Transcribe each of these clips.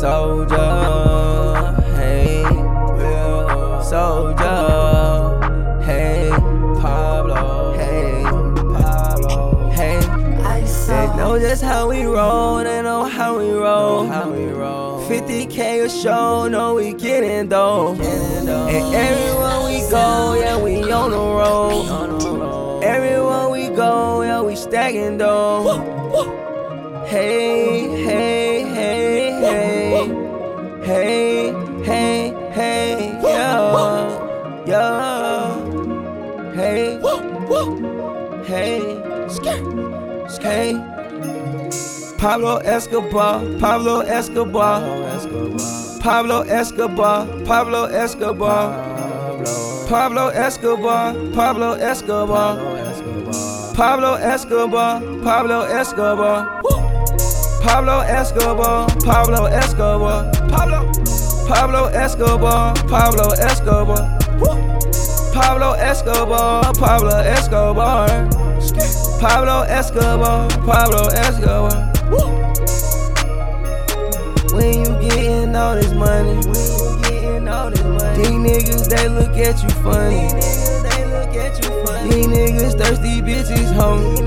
Soldier, hey, real soldier, hey, Pablo, hey, Pablo, hey. They know just how we roll, they know how we roll. 50K a show, know we getting dough. And everywhere we go, yeah, we on the road. Everywhere we go, yeah, we stacking dough. Hey, hey, hey, hey, hey, hey, hey, yeah, yeah, hey, hey, hey. Pablo Escobar, Pablo Escobar, Pablo Escobar, Pablo Escobar, Pablo Escobar, Pablo Escobar, Pablo Escobar, Pablo Escobar, Pablo Escobar, Pablo Escobar, Pablo Escobar, Pablo Escobar, Pablo Escobar, Pablo Escobar, Pablo Escobar, Pablo Escobar. When you getting all this money, these niggas, they look at you funny. These niggas thirsty bitches home.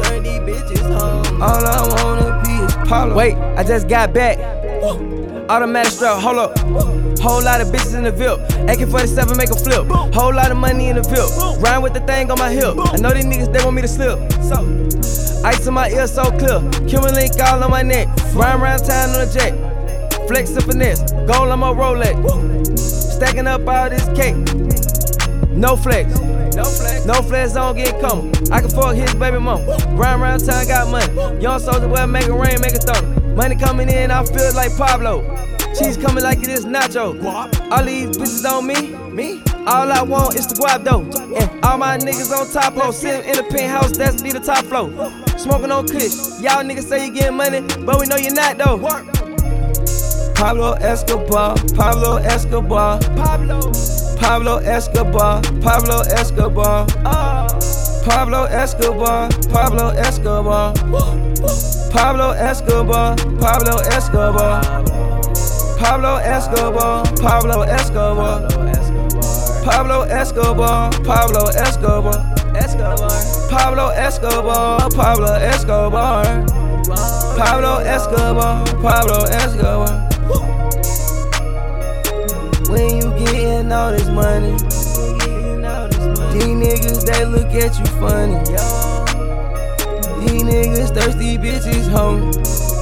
All I wanna be is Pablo. Wait, I just got back. Automatic strap, hold up. Whole lot of bitches in the VIP. AK-47 make a flip. Whole lot of money in the VIP. Ride with the thing on my hip. I know these niggas, they want me to slip. Ice in my ear so clear. Cuban link all on my neck. Ride around town on a jet. Flex and finesse. Gold on my Rolex. Stacking up all this cake. No flex. No flex, I don't get come. I can fuck his baby mom. Ride around town, got money. Young soldier boy, make it rain, make it thunder. Money coming in, I feel like Pablo. Cheese coming like it is nacho. All these bitches on me. All I want is the guap though. And all my niggas on top floor. Sitting in the penthouse, that's be the top floor. Smoking on kush. Y'all niggas say you getting money, but we know you're not though. Pablo Escobar, Pablo Escobar, Pablo Escobar, Pablo Escobar, Pablo Escobar, Pablo Escobar, Pablo Escobar, Pablo Escobar, Pablo Escobar, Pablo Escobar, Pablo Escobar, Pablo Escobar, Pablo Escobar, Pablo Escobar, Pablo Escobar, Pablo Escobar. When you getting all this money, these niggas, they look at you funny. These niggas thirsty bitches home.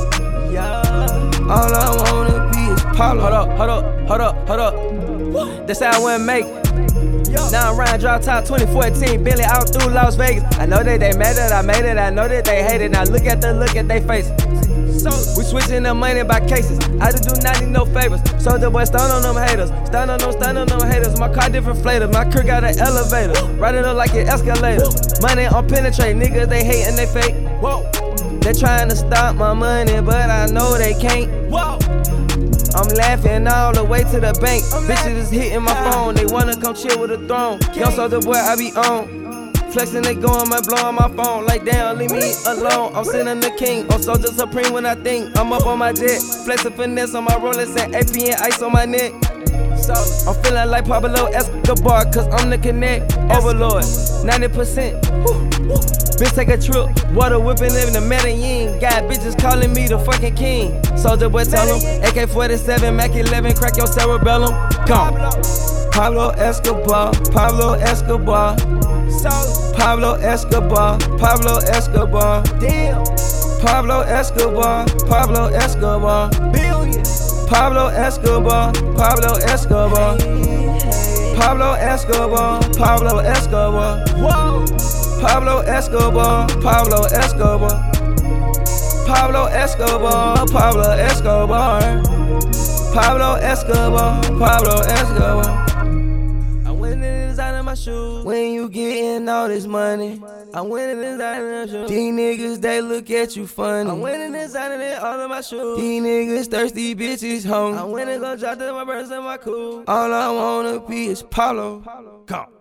All I wanna be is Pablo. Hold up. That's how I went make. Now I'm riding drop top 2014, Bentley out through Las Vegas. I know that they mad that I made it, I know that they hate it. Now look at they faces. We switching the money by cases. I just do not need no favors. Soldier boy, stand on them haters. Stand on them haters. My car different flavors. My crew got an elevator. Riding up like an escalator. Money on penetrate. Niggas, they hate and they fake. They trying to stop my money, but I know they can't. I'm laughing all the way to the bank. Bitches is hitting my phone. They wanna come chill with a throne. Young soldier boy, I be on. Flexing, they going, man, blowing my phone. Like, damn, leave me alone. I'm sitting the king. I'm soldier supreme when I think. I'm up on my jet. Flexing finesse on my Rolex and AP and ice on my neck. So, I'm feeling like Pablo Escobar, cause I'm the connect overlord. 90%. Bitch, take a trip. Water whipping, living in Medellin. Got bitches calling me the fucking king. Soldier boy, tell them. AK-47, Mac 11, crack your cerebellum. Come. Pablo Escobar, Pablo Escobar. Pablo Escobar, Pablo Escobar, damn. Pablo Escobar, Pablo Escobar, billion. Pablo Escobar, Pablo Escobar, Pablo Escobar, Pablo Escobar, Pablo Escobar, Pablo Escobar, Pablo Escobar, Pablo Escobar, Pablo Escobar, Pablo Escobar. When you getting all this money, I'm winning designer shoes. These niggas, they look at you funny. I'm winning designer all of my shoes. These niggas thirsty bitches home. I'm winning gon' drop to my birds and my cool. All I wanna be is Pablo. Come.